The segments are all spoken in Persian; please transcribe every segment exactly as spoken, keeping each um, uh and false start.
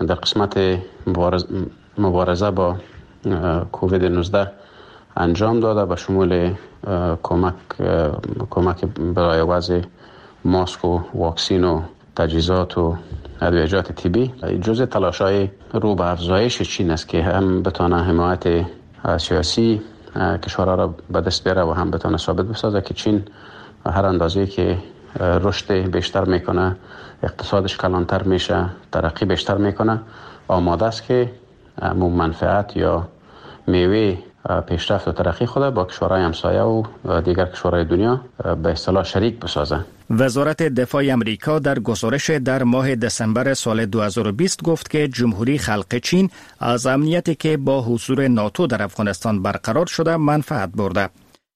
در قسمت مبارزه با کووید نوزده انجام داده به شمول کمک کمک برای وضع ماسک و واکسین و تجهیزات و ادویه‌جات طبی. جزء تلاش‌های رو به افزایش چین است که هم بتونه حمایت سیاسی کشورها را به دست بیاره و هم بتونه ثابت بسازه که چین هر اندازه‌ای که رشد بیشتر میکنه، اقتصادش کلانتر میشه، ترقی بیشتر میکنه، آماده است که منفعت یا میوه پیشرفت و ترقی خود با کشورهای همسایه و دیگر کشورهای دنیا به اصطلاح شریک بسازه. وزارت دفاع امریکا در گزارش در ماه دسامبر سال دو هزار و بیست گفت که جمهوری خلق چین از امنیتی که با حضور ناتو در افغانستان برقرار شده منفعت برده.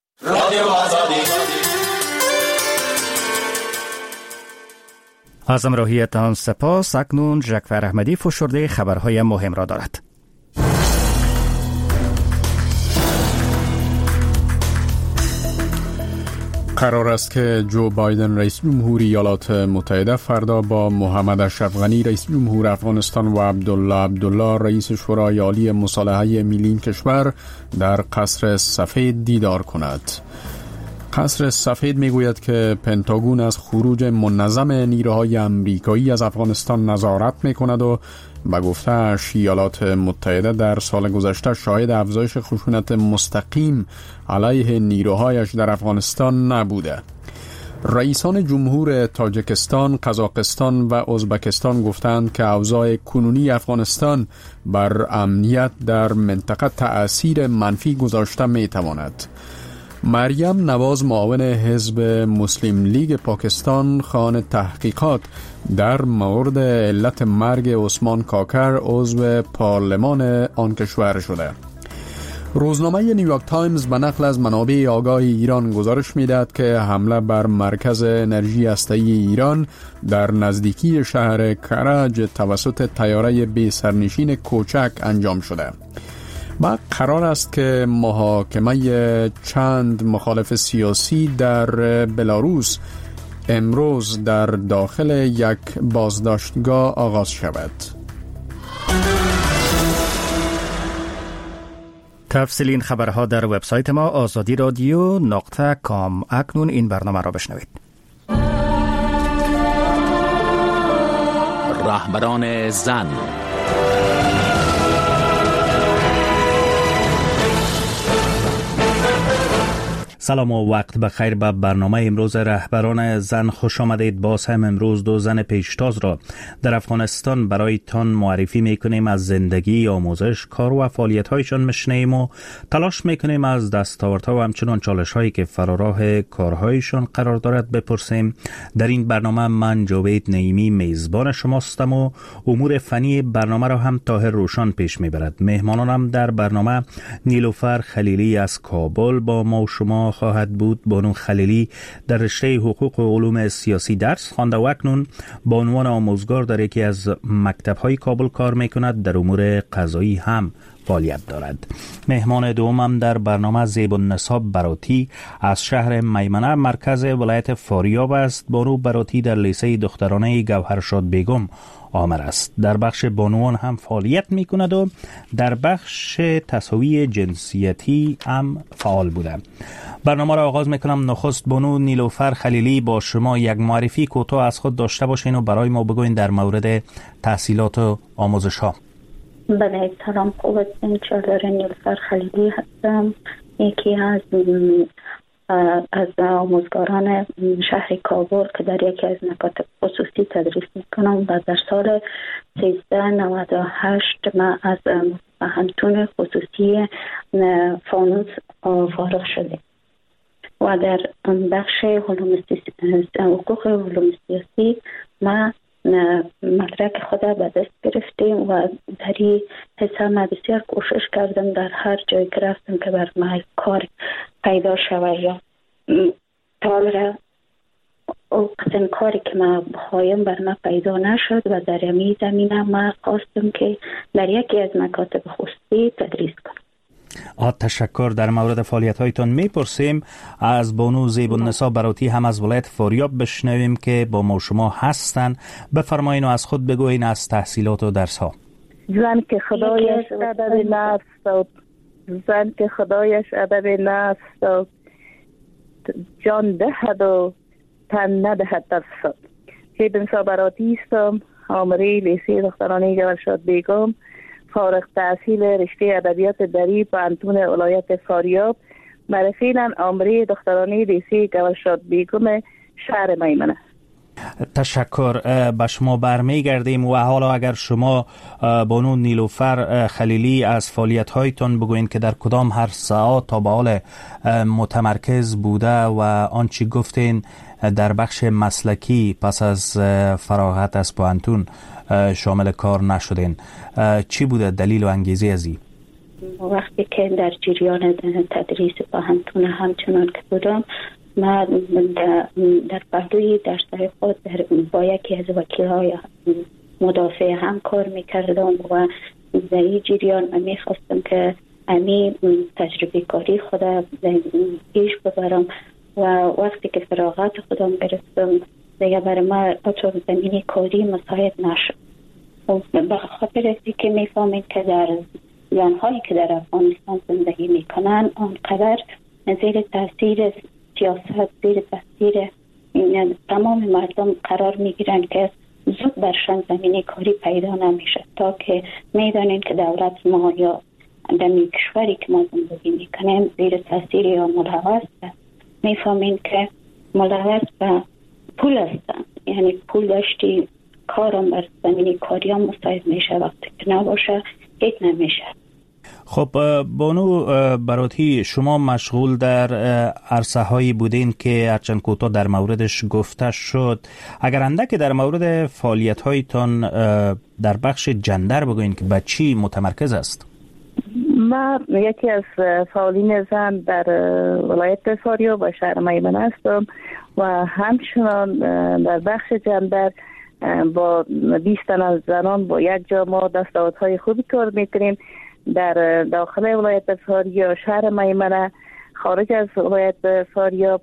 از همراهیتان سپاس. اکنون ژکفر احمدی فشرده خبرهای مهم را دارد. قرار است که جو بایدن رئیس جمهور ایالات متحده فردا با محمد اشرف غنی رئیس جمهور افغانستان و عبدالله عبدالله رئیس شورای عالی مصالحه ملی کشور در قصر سفید دیدار کند. قصر سفید میگوید که پنتاگون از خروج منظم نیروهای امریکایی از افغانستان نظارت میکند و به گفته ایالات متحده در سال گذشته شاهد افزایش خشونت مستقیم علیه نیروهایش در افغانستان نبوده. رئیسان جمهور تاجیکستان، قزاقستان و ازبکستان گفتند که اوضاع کنونی افغانستان بر امنیت در منطقه تأثیر منفی گذاشته میتواند. مریم نواز معاون حزب مسلم لیگ پاکستان خواهان تحقیقات در مورد علت مرگ عثمان کاکر عضو پارلمان آن کشور شده. روزنامه نیویورک تایمز به نقل از منابع آگاه ایران گزارش می‌دهد که حمله بر مرکز انرژی هسته‌ای ایران در نزدیکی شهر کرج توسط طیاره بی سرنشین کوچک انجام شده. و قرار است که محاکمه چند مخالف سیاسی در بلاروس امروز در داخل یک بازداشتگاه آغاز شود. تفصیل این خبرها در وبسایت ما آزادی رادیو نقطه کام. اکنون این برنامه را بشنوید. رهبران زن. سلام و وقت بخیر. به برنامه امروز رهبران زن خوش آمدید. باز هم امروز دو زن پیشتاز را در افغانستان برای تان معرفی میکنیم. از زندگی، آموزش، کار و فعالیت هایشان میشنویم و تلاش میکنیم از دستاوردها و همچنان چالش هایی که فراراه کارهایشان قرار دارد بپرسیم. در این برنامه من جاوید نعیمی میزبان شماستم و امور فنی برنامه را هم طاهر روشان پیش میبرد. مهمانانم در برنامه نیلوفر خلیلی از کابل با ما و شما خواهد بود. بانو خلیلی در رشته حقوق و علوم سیاسی درس خوانده و اکنون به عنوان آموزگار در یکی از مکتب‌های کابل کار می‌کند. در امور قضایی هم فعالیت دارد. مهمان دومم در برنامه زیب‌النسا براتی از شهر میمنه مرکز ولایت فاریاب است. بانو براتی در لیسه دخترانه گوهرشاد بیگم آمر است. در بخش بانوان هم فعالیت می کند و در بخش تساوی جنسیتی هم فعال بوده. برنامه را آغاز می کنم. نخست بانو نیلوفر خلیلی با شما یک معرفی کوتاه از خود داشته باشین و برای ما بگوین در مورد تحصیلات و آموزش ها. بله، سلام، خوب هستین. چادر نیلوفر خلیلی هستم. یکی از از آموزگاران شهر کابل که در یکی از مکاتب خصوصی تدریس میکنم و در سال سیزده نود و هشت من از محنتون خصوصی فانوس فارغ شدیم و در بخش حقوق علوم سیاسی من مدرک خود به دست گرفتیم و در این حصه من بسیار کوشش کردم در هر جایی که رفتم که بر من کار پیدا شود یا تال او قسم کاری که من بخوایم بر من پیدا نشد و در این زمینه من خواستم که در یکی از مکاتب خصوصی تدریس کنم. آه تشکر. در مورد فعالیت هایتان میپرسیم. از بانو زیب‌النسا براتی هم از ولایت فاریاب بشنویم که با ما شما هستن. بفرمایین و از خود بگوین از تحصیلات و درس ها. زن که خدایش ادب نفس داد، زن که خدایش ادب نفس داد، جان دهد و تن ندهد در فساد. که بنسا براتی استم، آمره لیسه دخترانه جوالشاد بیگم، فارغ تحصیل رشته ادبیات دری پانتون ولایت فاریاب، مرفیلا آمره دخترانه لیسه جوالشاد بیگم شهر میمنه. تشکر. به شما برمیگردیم و حالا اگر شما بانو نیلوفر خلیلی از فعالیت هایتان بگوین که در کدام هر ساعت تا به حال متمرکز بوده و آنچه گفتین در بخش مسلکی پس از فراغت از پانتون شامل کار نشدین، چی بوده دلیل و انگیزه از این؟ وقتی که در جریان تدریس پانتون همچنان که بودم، من در پهلوی درس‌های خود در با یکی از وکیل‌های مدافع هم کار می‌کردم و در این جریان من می‌خواستم که امی تجربه کاری خودم پیش ببرم و وقتی که فراغت خودم گرفتم دیگه برای من اطور زمینی کاری مساعد نشد. به خاطر از که می‌فهمید که در زن‌هایی که در افغانستان زندگی می‌کنن آنقدر زیر تاثیر سیاست، زیر تاثیر تمام مردم قرار میگیرن که زود برشان زمینه کاری پیدا نمیشه، تا که میدانین که دولت ما یا در کشوری که ما زندگی میکنیم زیر تاثیر یا ملوث میفهمین که ملوث به پول هستن، یعنی پول داشتی کارم بر زمینه کاری هم مساعد میشه، وقتی که نباشه هیچ نمیشه. خب بانو براتی، شما مشغول در عرصه هایی بودین که هرچند کوتاه در موردش گفته شد، اگر اندک در مورد فعالیت هایتان در بخش جندر بگوین که به چی متمرکز است؟ من یکی از فعالین زن در ولایت فاریاب و شهر میمنه هستم و همچنان در بخش جندر با بیست تن از زنان با یک جا ما دستاوردهای خوبی کار میکنیم. در داخل ولایت فاریاب، شهر میمنه، خارج از ولایت فاریاب،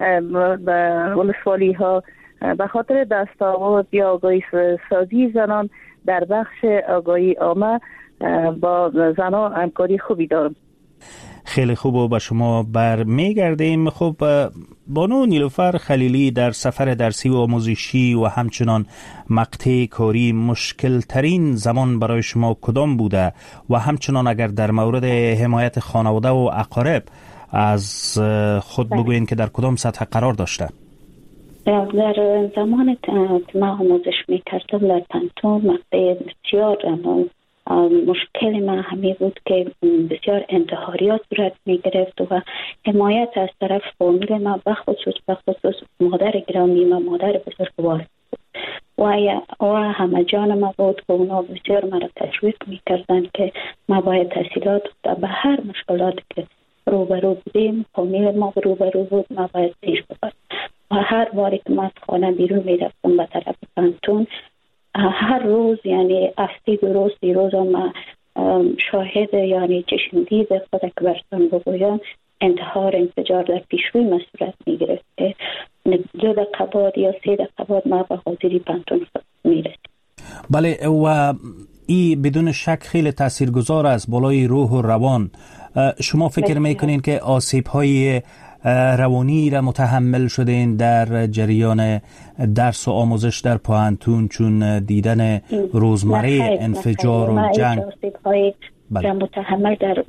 ولسوالی ها به خاطر دستاورد یا آگاهی سازی زنان در بخش آگاهی عامه با زنان همکاری خوبی دارم. خیلی خوب و به شما بر میگردیم. خب بانو نیلوفر خلیلی، در سفر درسی و آموزشی و همچنان مقطع کاری مشکل ترین زمان برای شما کدام بوده و همچنان اگر در مورد حمایت خانواده و اقارب از خود بگوین که در کدام سطح قرار داشته؟ در زمان ما آموزش میکردم در پانتون مقطع بسیار مشکل ما همی بود که بسیار انتحاریات صورت می گرفت و حمایت از طرف فامیل ما بخصوص بخصوص مادر گرامی ما، مادر بزرگوار و و همه جان ما بود که اونا بسیار مرا تشویق می کردن که ما باید تحصیلات به هر مشکلات که روبرو بودیم، فامیل ما روبرو بود، ما باید پیش ببریم. و هر باری که ما از خانه بیرون می رفتم به طرف پانتون، هر روز یعنی افتی دو روز سی روز ما شاهد یعنی چشمدید خود که برسان بگویم انتحار انفجار در پیشروی ما صورت می گرفت که دو دقیقه بعد یا سه دقیقه بعد ما به حاضری پانتون می رسید. بله و این بدون شک خیلی تاثیرگذار است بالای روح و روان. شما فکر میکنین که آسیب های روانی را متحمل شدین در جریان درس و آموزش در پانتون، چون دیدن روزمره انفجار و جنگ بله. متحمل در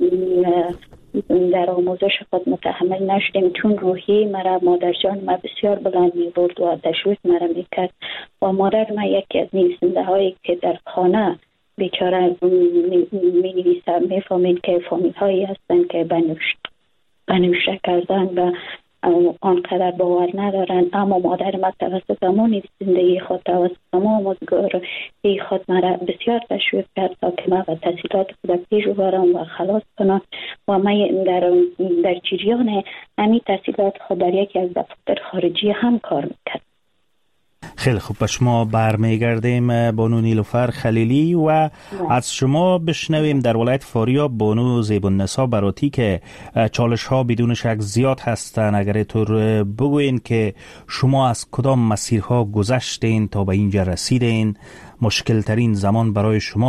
در آموزش خود متحمل نشدیم، چون روحی مرا مادر جان ما بسیار بلند می برد و تشویق مرا می کرد و مادر ما یکی از نویسنده هایی که در خانه بیچاره می نویسن، می فهمین که فامیل هایی هستن که بنوشت بنوشه کردن و آنقدر باور ندارن، اما مادر ما توسط همون زندگی خود توسط همون آموزگاری خود مرا بسیار تشویق کرد تا که ما به تحصیلات خود پیش ببرم و خلاص کنم و ما در, در جریان همین تحصیلات خود در یکی از دفاتر خارجی هم کار میکرد. خیلی خوب، به شما برمیگردیم بانو نیلوفر خلیلی و نه. از شما بشنویم در ولایت فاریاب بانو زیبالنسا براتی که چالش ها بدون شک زیاد هستن. اگر طور بگوین که شما از کدام مسیرها گذشتین تا به اینجا رسیدین، مشکل ترین زمان برای شما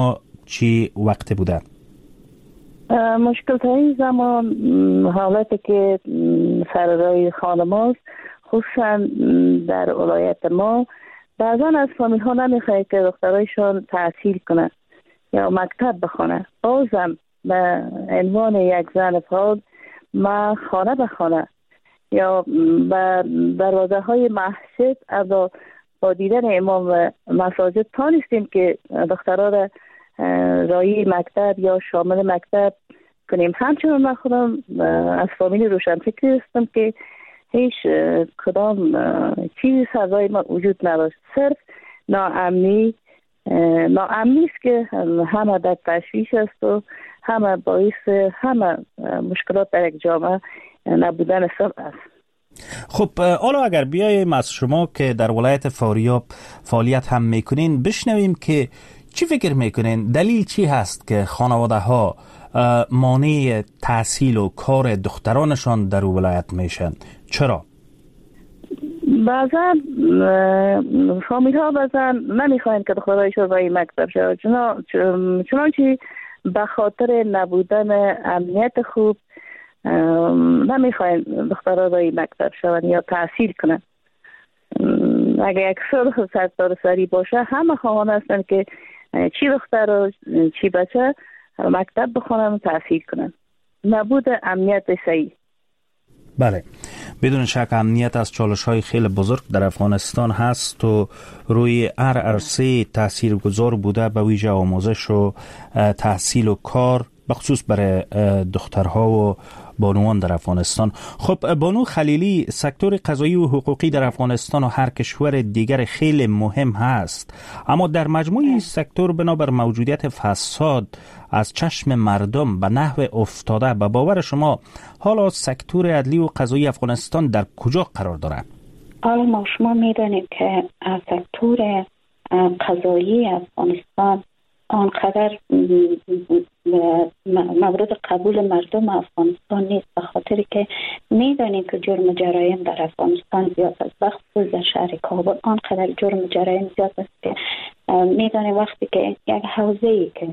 چی وقت بوده؟ مشکل ترین زمان حالتی که سر راه خانم هاست، خصوصا در ولایت ما بعضا از فامیل ها نمیخواهد که دخترایشان تحصیل کنه یا مکتب بخونه. بازم به عنوان یک زن فعال ما خانه بخونه یا به دروازه های مسجد از با دیدن امام و مساجد تانستیم که دخترها را رایی مکتب یا شامل مکتب کنیم. همچنان من خودم از فامیل روشنفکری هستم که هیچ کدام چیزی سزای ما وجود نداشت، صرف ناامنی ناامنی است که همه در تشویش است و همه باعث همه مشکلات در یک جامعه نبودن صبح است. خب حالا اگر بیاییم از شما که در ولایت فاریاب فعالیت هم میکنین بشنویم که چی فکر میکنین، دلیل چی هست که خانواده ها مانع تحصیل و کار دخترانشان در ولایت میشن؟ چرا؟ بعضا فامیل ها بعضا نمیخواین که دخترایشون رای مکتب شد، چنانچه به خاطر نبودن امنیت خوب نمیخواین دخترها رای مکتب شون یا تحصیل کنن. اگر یک سال سرتار سری باشه همه خواهان هستن که چی دختر و چی بچه مکتب بخونن و تحصیل کنن. نبود امنیت صحیح. بله، بدون شک امنیت از چالش‌های خیلی بزرگ در افغانستان هست و روی هر عرصه تاثیرگذار بوده، به ویژه آموزش و تحصیل و کار، بخصوص برای دخترها و بانوان در افغانستان. خب بانو خلیلی، سکتور قضایی و حقوقی در افغانستان و هر کشور دیگر خیلی مهم هست، اما در مجموع سکتور بنابر موجودیت فساد از چشم مردم به نحو افتاده، به باور شما حالا سکتور عدلی و قضایی افغانستان در کجا قرار دارد؟ حالا ما شما میدانید که سکتور قضایی افغانستان آنقدر مورد قبول مردم افغانستان نیست، به خاطر که میدانیم که جرم جرایم در افغانستان زیاد است. بخصوص در شهر کابل آنقدر جرم جرایم زیاد است که میدانیم وقتی که یک حوزه‌ای که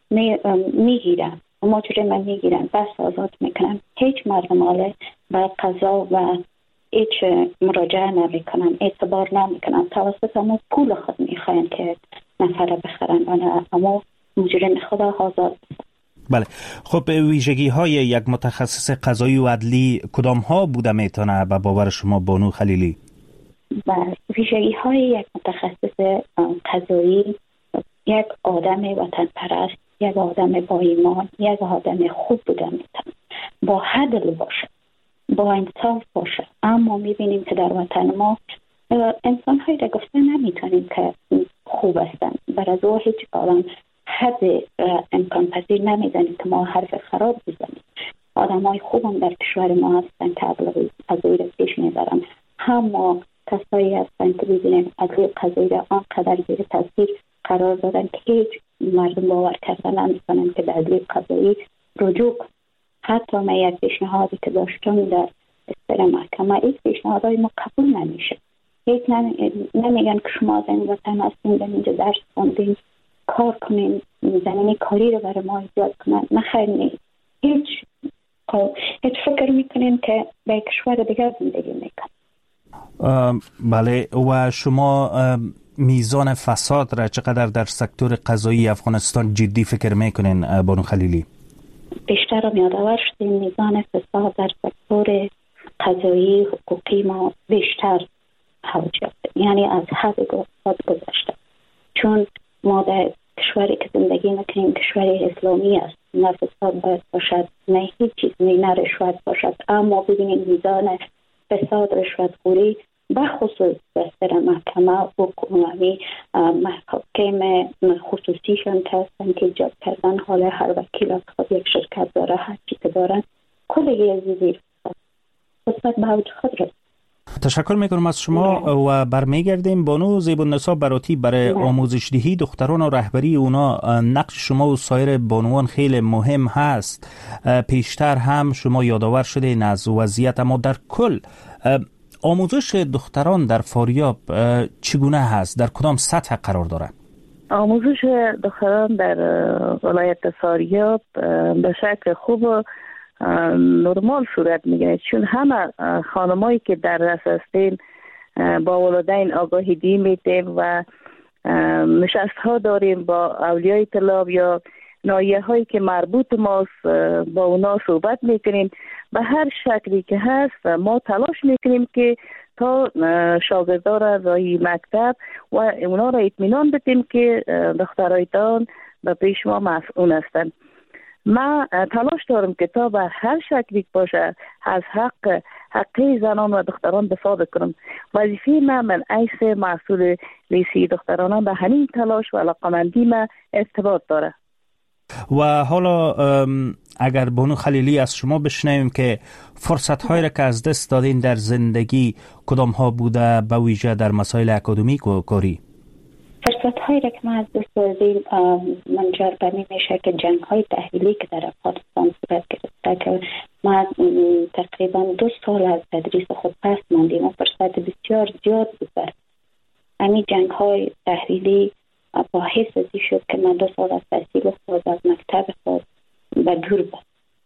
میگیرن مجرم میگیرن بس آزاد میکنن، هیچ مردم حاله به قضا و هیچ مراجعه نمیکنن، اعتبار نمیکنن، توسط همون پول خود میخواین که نفره بخرن، اما مجرم خدا آزاد. بله، خب ویژگی های یک متخصص قضایی و عدلی کدام ها بوده میتونه به باور شما بانو خلیلی؟ بله، ویژگی های یک متخصص قضایی یک آدم وطن پرست، یک آدم با ایمان، یک آدم خوب بوده میتونه، با عدل باشه، با انصاف باشه. اما میبینیم که در وطن ما انسان هایی را گفته نمیتونیم که خوب هستن، بر از او هیچ کاران حد امکان پذیر نمیزنیم که ما حرف خراب بزنیم. آدم های خوب هم در کشور ما هستن که از او را پیش میبرن، اما کسایی هستن که ببینیم عدل قضایی را آنقدر زیر تاثیر قرار دادن که هیچ مردم باور کردن نمیکنن که در عدل قضایی رجوع. حتی من یک پیشنهادی که داشتم در استر محکمه، این پیشنهادهای ما قبول نمیشه. هیچ نمیگن که شما از این وطن هستین، در اینجا درس خوندین، کار کنین، زمینی کاری رو برای ما ایجاد کنن. نه خیر نیست. هیچ هیچ فکر میکنین که به کشور دیگر زندگی میکنن. بله، و شما میزان فساد را چقدر در سکتور قضایی افغانستان جدی فکر میکنین بانو خلیلی؟ بیشتر رو یادآور شدیم میزان فساد در سکتور قضایی حقوقی ما بیشتر اوج یافته، یعنی از حد گذشته. چون ما در کشوری که زندگی میکنیم کشوری اسلامی است، نه فساد باید باشد، نه هیچ چیز، نه رشوت باشد. اما ببینید میزان فساد، رشوت خوری بخصوص بستر محکمه حکومتی، محاکم خصوصیشان که هستن که ایجاد کردن، حالا هر وکیل از خود یک شرکت داره، هر چی که دارن کلی از زیر فساد به اوج خود رسید. تشکر میکنم از شما و برمیگردیم. بانو زیبالنسا براتی، برای آموزش دهی دختران و رهبری اونا نقش شما و سایر بانوان خیلی مهم هست. پیشتر هم شما یادآور شده از وضعیت، اما در کل آموزش دختران در فاریاب چگونه هست؟ در کدام سطح قرار دارد؟ آموزش دختران در ولایت ساریاب به شکل خوب و نرمال صورت میگیره، چون همه خانمایی که در رس هستین با والدین آگاهی دی میدیم و نشست ها داریم با اولیای طلاب یا نایه هایی که مربوط ماست، با اونا صحبت میکنیم. به هر شکلی که هست ما تلاش میکنیم که تا شاگردان را رای مکتب و اونا را اطمینان بدیم که دخترایتان به پیش ما مسئول هستند. ما تلاش دارم که تا به هر شکلی باشه از حق حقی زنان و دختران دفاع بکنم. وظیفه من من ایس مسئول لیسی دختران به همین تلاش و علاقمندی من ارتباط داره. و حالا اگر بانو خلیلی از شما بشنویم که فرصت هایی را که از دست دادین در زندگی کدام ها بوده، به ویژه در مسائل اکادمیک و کاری؟ فرصت هایی را که ما از دست دادیم منجر به این میشه که جنگ های تحویلی که در افغانستان صورت گرفته که ما تقریبا دو سال از تدریس خود پس ماندیم و فرصت بسیار زیاد بود در همین جنگ های تحویلی باعث ازی شد که من دو سال از تحصیل خود از مکتب خود به دور بود.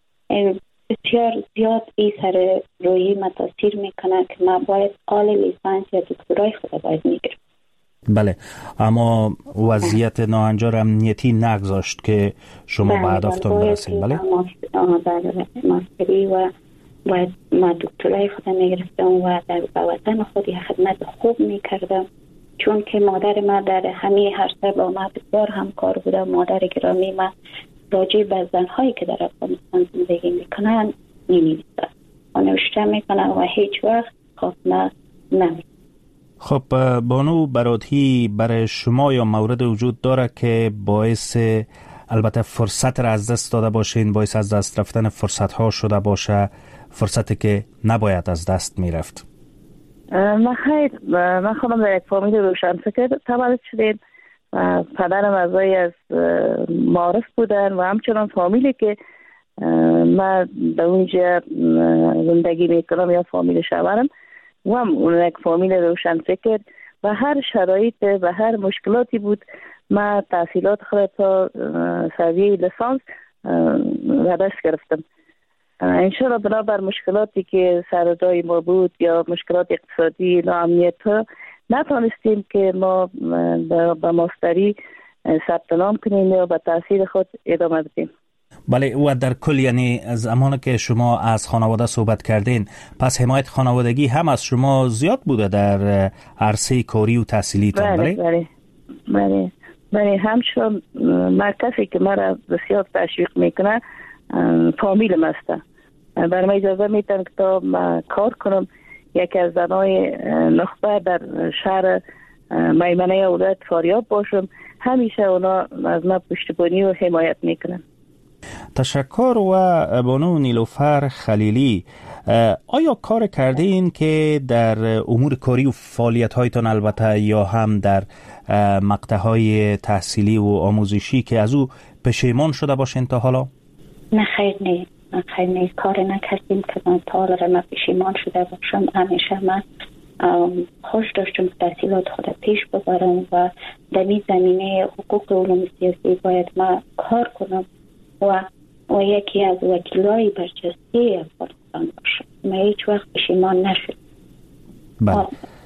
بسیار زیاد این سر روی ما تاثیر میکنه که ما باید آل لیسانس یا دکترای خود باید میگیرم. بله، اما وضعیت ناهنجار امنیتی نگذاشت که شما به هدفتون برسید. بله بله ماستری و باید ما دکترای خود میگرفتم و در وطن خود یه خدمت خوب میکردم، چون که مادر ما در همه هر سر با ما بسیار همکار بوده. مادر گرامی ما راجع به زنهایی که در افغانستان زندگی میکنن می‌نویسه و نوشته میکنه و هیچ وقت خاتمه نمیده. خب بانو برادهی، برای شما یا مورد وجود داره که باعث البته فرصت را از دست داده باشین، باعث از دست رفتن فرصت ها شده باشه، فرصتی که نباید از دست میرفت؟ من خیر من خودم در یک فامیل روشنفکر تولد شدیم و پدرم اعضای از معارف بودن و همچنان فامیلی که من در اونجا زندگی میکنم یا فامیل شوهرم و هم اون یک فامیل روشنفکر و هر شرایط و هر مشکلاتی بود من تحصیلات خود تا سویه لیسانس و دست گرفتم. انشاءالله بنابر مشکلاتی که سر جای ما بود یا مشکلات اقتصادی ناامنیت ها نتانستیم که ما به ماستری ثبت نام کنیم یا به تحصیل خود ادامه بدیم. بله، و در کل یعنی زمانی که شما از خانواده صحبت کردین، پس حمایت خانوادگی هم از شما زیاد بوده در عرصه کاری و تحصیلیتان؟ بله بله بله بله همچنان مرکزی که مرا بسیار تشویق میکنه فامیلم هسته. برای من اجازه میتونم که تا کار کنم، یکی از زنای نخبه در شهر میمنه ولایت فاریاب باشم. همیشه اونا از من پشتیبانی و حمایت میکنن. تشکر. و بانو نیلوفر خلیلی، آیا کار کرده این که در امور کاری و فعالیت هایتان البته یا هم در مقطع های تحصیلی و آموزشی که از او پشیمان شده باشین تا حالا؟ نه خیر نه نه خیر نه کار نکردیم که من تا حالا من پشیمان شده باشم. همیشه من خوش داشتم تحصیلات خود پیش ببرم و در این زمینه حقوق علوم سیاسی باید من کار کنم و و یکی از وکیلای برجسته افغانستان باشم. من هیچ وقت پشیمان نشد. بله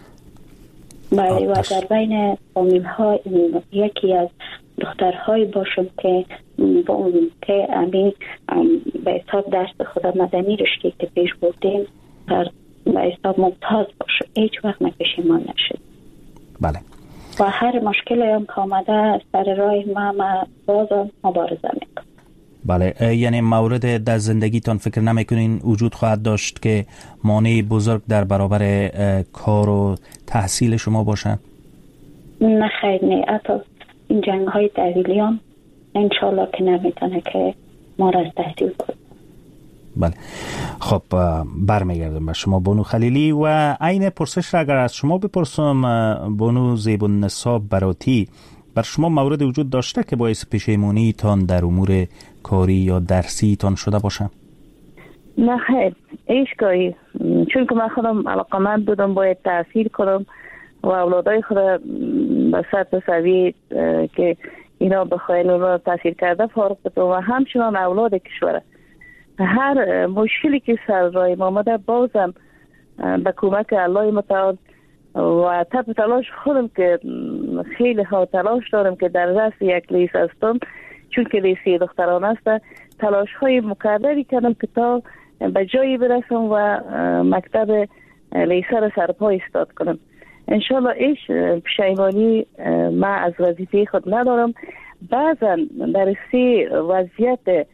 بله و در بین فامیل ها یکی از دخترهای باشم که با اون که امی به حساب درس خدا مدنی رشته که پیش بردیم به حساب ممتاز باشم. هیچ وقت من پشیمان نشد. بله و هر مشکل هم که آمده سر راه ما ما بازم مبارزه میکنم. بله، یعنی مورد در زندگیتان فکر نمیکنین وجود خواهد داشت که مانع بزرگ در برابر کار و تحصیل شما باشه؟ نه خیر نه، حتی این جنگ های تحویلی هم انشالله که نمیتونه که ما را از تحصیل کنیم. بله، خب برمیگردم به شما بانو خلیلی و عین پرسش را اگر از شما بپرسم بانو زیبالنسا براتی، بر شما مورد وجود داشته که باعث پشیمانی تان در امور کاری یا درسی تان شده باشه؟ نه خیر، ایشگاهی چون که من خودم علاقمند بودم باید تحصیل کنم و اولادای خود به سطح سوی که اینا بخواین اونا تاثیر کرده فارغ بتون و همچنان اولاد کشوره. هر مشکلی که سر رای ما آمده بازم به کمک الله متعال و تب تلاش خودم که خیلی ها تلاش دارم که در رأس یک لیس هستم، چون که لیسی دختران است، تلاش های مکرری کردم که تا به جایی برسم و مکتب لیسه را سرپا ایستاد کنم. انشالله ایش پشیمانی ما از وظیفه خود ندارم. بعضا در سی وضعیت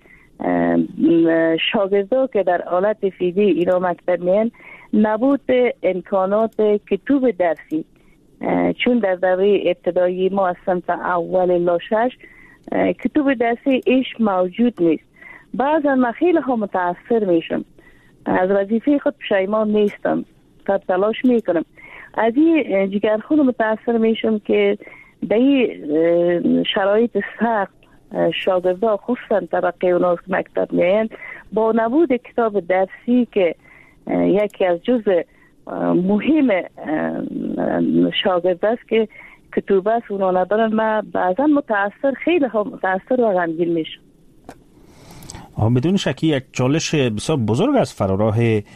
شاگردا که در حالت فیزی اینا مکتب میان، نبود امکانات کتب درسی، چون در دوره ابتدایی ما از صنف اول الی شش کتب درسی ایش موجود نیست. بعضا من خیلی ها متاثر میشم، از وظیفه خود پشیمان نیستم، تا تلاش میکنم. از این جگرخون متاثر میشم که در این شرایط سخت شاگردا خصوصا طبقه اوناس مکتب میان با نبود کتاب درسی که یکی از جزء مهم شاگرد است که کتاب است اونا ندارن، من بعضا متاثر خیلی ها متاثر و غمگین میشم. بدون شکی یک چالش بسیار بزرگ از فراراه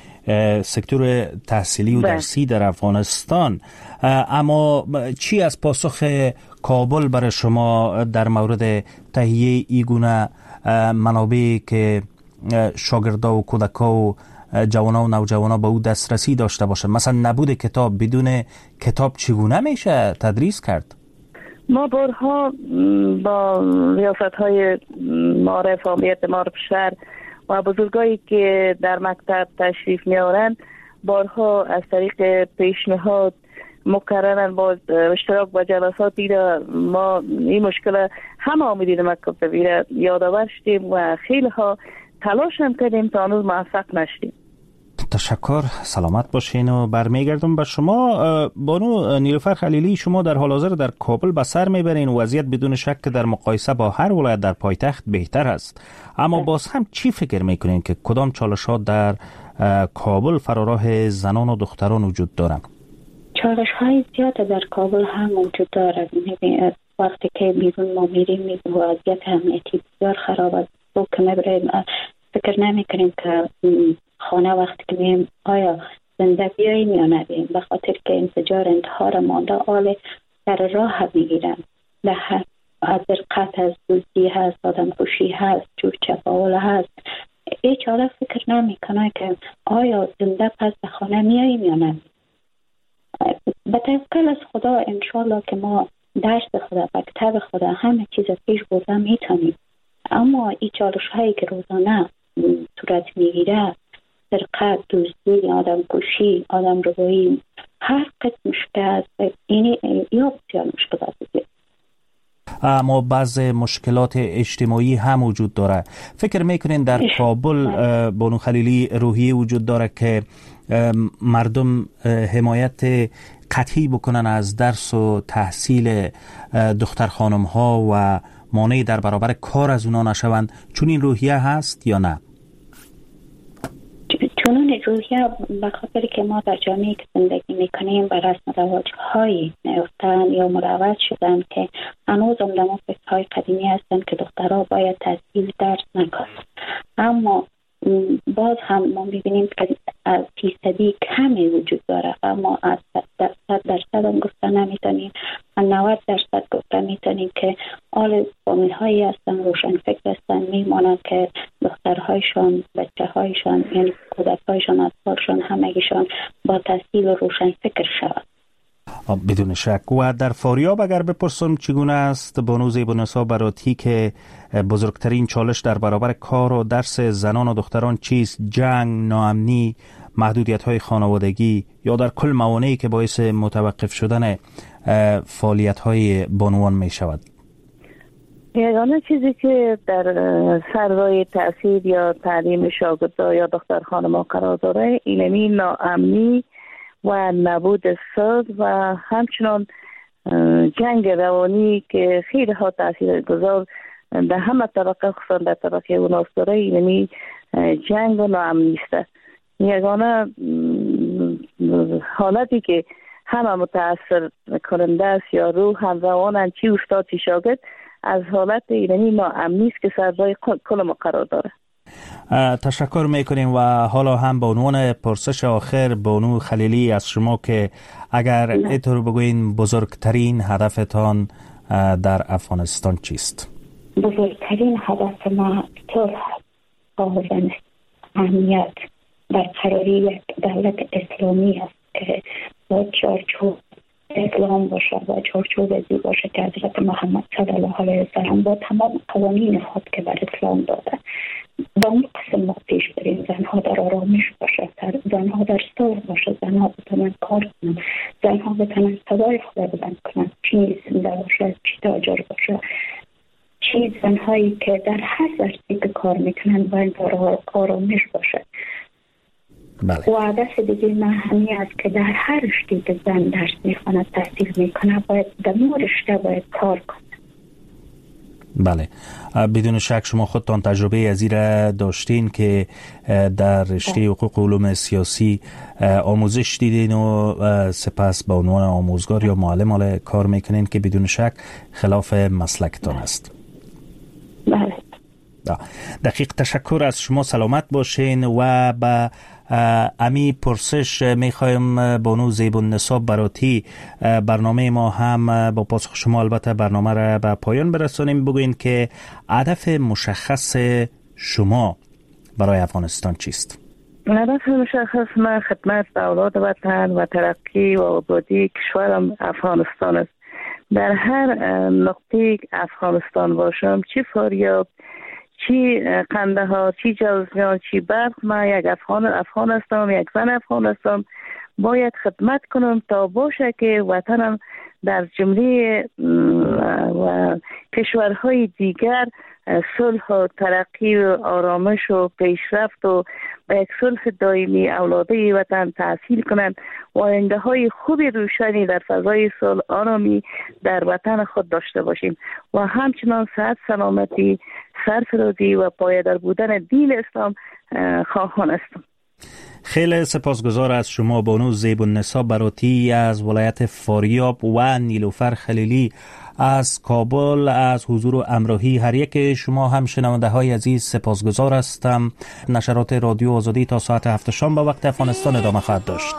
سکتور تحصیلی و درسی در افغانستان. اما چی از پاسخ کابل برای شما در مورد تهیه ایگونه منابعی که شاگردا و کودکا و جوانا و نوجوانا به او دسترسی داشته باشند؟ مثلا نبود کتاب، بدون کتاب چگونه میشه تدریس کرد؟ ما بارها با ریاست های معارف عامیت معارف شهر و بزرگایی که در مکتب تشریف میارن بارها از طریق پیشنهاد مکررن با اشتراک با جلسات دیده ما این مشکل همه آمدید مکتب بیره یادآور شدیم و خیلی ها تلاش هم کردیم تا هنوز موفق نشدیم. تشکر، سلامت باشین و برمیگردم به شما. بانو نیلوفر خلیلی، شما در حال حاضر در کابل به سر میبرین و وضعیت بدون شک در مقایسه با هر ولایت در پایتخت بهتر است، اما باز هم چی فکر میکنین که کدام چالشات در کابل فراراه زنان و دختران وجود دارن؟ چالش های زیاد در کابل هم وجود دارد. وقتی که بیرون ما میریم میبینیم وضعیت امنیتی بسیار خراب است. تو که میبریم فکر نمیکنیم که خانه وقتی که میم آیا زنده بیاییم یا نبیم، به خاطر که انفجار انتحار مانده آل در راه میگیرن. ده از رقت از دزدی هست، آدم کشی هست، جور چپاول هست. ای چاره فکر نمیکنه که آیا زنده پس به خانه میاییم یا نبیم. به توکل از خدا انشالله که ما درس خدا، مکتب خدا، همه چیز پیش برده میتونیم. اما این چالش هایی که روزانه صورت میگیره، سرقت، دزدی، آدم کشی، آدم ربایی، هر قسم مشکل است. این یا بسیار مشکل است. اما بعض مشکلات اجتماعی هم وجود داره. فکر میکنین در کابل بانو خلیلی روحیه وجود داره که مردم حمایت قطعی بکنن از درس و تحصیل دختر خانم ها و مانعی در برابر کار از اونا نشوند، چون این روحیه هست یا نه؟ چون روحیه به خاطر که ما در جامعه که زندگی میکنیم بر رسم و رواج های نیفتن یا مروج شدن که هنوز هم در فکرهای قدیمی هستن که دخترها باید تحصیل درس نکنند. اما باز هم ما میبینیم که از فیصدی کمی وجود داره، اما از صد درصد هم گفته نمیتونیم، از نود درصد گفته میتونیم که آل فامیل هایی هستن، روشن فکر هستن، میمانند که دخترهایشان، بچه هایشان، یعنی کودک هایشان، اطفالشان همگیشان با تحصیل روشن فکر شود. بدون شک. و در فاریاب اگر بپرسم چگونه است بانو زیبانسا براتی که بزرگترین چالش در برابر کار و درس زنان و دختران چیست؟ جنگ، ناامنی، محدودیت های خانوادگی یا در کل موانعی که باعث متوقف شدن فعالیت های بانوان می شود؟ یگانه چیزی که در سرای تحصیل یا تعلیم شاگردا یا دختر خانم‌ها قرار داره اینمی ناامنی و نبود صلح و همچنان جنگ روانی که خیلی ها تاثیر گذار در همه طبقه خصوصا در طبقه اوناس داره، اینمی جنگ و ناامنی است. یگانه حالتی که همه متاثر کننده است، یا روح هم روانن، چی استاد چی شاگرد، از حالت ایرانی ناامنی است که سرزای کل ما قرار داره. تشکر میکنیم و حالا هم به عنوان پرسش آخر بانو خلیلی از شما که اگر اینطور بگوین بزرگترین هدفتان در افغانستان چیست؟ بزرگترین هدف ما صلح، آوازن، امنیت، برقراری یک دولت اسلامی است که با چارچوب اسلام باشه و چارچوب ازی باشه که حضرت محمد صلی الله علیه وسلم با تمام قوانین خود که بر اسلام داده با اون قسم ما پیش بریم. زنها در آرامش باشه، زنها در صلح باشه، زنها بتونن کار کنن، زنها بتونن صدای خود بلند کنن، چی زنده باشه، چی تاجر باشه، چی زنهایی که در هر ورزی که کار میکنن باید در آرامش باشه. بله. و هدف دیگه من همین است که در هر رشته که زن درس میخواند تحصیل میکنه باید در اون رشته باید کار کنه. بله، بدون شک شما خودتان تجربه از این را داشتین که در رشته حقوق علوم سیاسی آموزش دیدین و سپس به عنوان آموزگار یا معلم حالا کار میکنین که بدون شک خلاف مسلکتان است. بله. دقیق تشکر از شما، سلامت باشین. و به امی پرسش میخوایم بانو زیب‌النسا براتی برنامه ما هم با پاسخ شما البته برنامه را به پایان برسانیم. بگوین که هدف مشخص شما برای افغانستان چیست؟ هدف مشخص من خدمت به اولاد وطن و ترقی و آبادی کشورم افغانستان است. در هر نقطه افغانستان باشم، چی فاریاب، چی قنده ها، چی جوزجان، چی برق، من یک افغان افغان هستم، یک زن افغان هستم، باید خدمت کنم تا باشه که وطنم در جمله و کشورهای دیگر صلح و ترقی و آرامش و پیشرفت و به یک صلح دائمی اولاده وطن تحصیل کنند و آینده های خوبی روشنی در فضای صلح آرامی در وطن خود داشته باشیم و همچنان صحت، سلامتی، سرفرازی و پایدار بودن دین اسلام خواهان هستم. خیلی سپاسگزار از شما بانو زیب‌النسا براتی از ولایت فاریاب و نیلوفر خلیلی از کابل از حضور و همراهی هر یک شما هم شنونده های عزیز سپاسگزار هستم. نشرات رادیو آزادی تا ساعت هفت شام به وقت افغانستان ادامه خواهد داشت.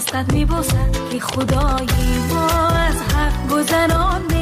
دستت میبوسد که خدای ما از حق گذرانده.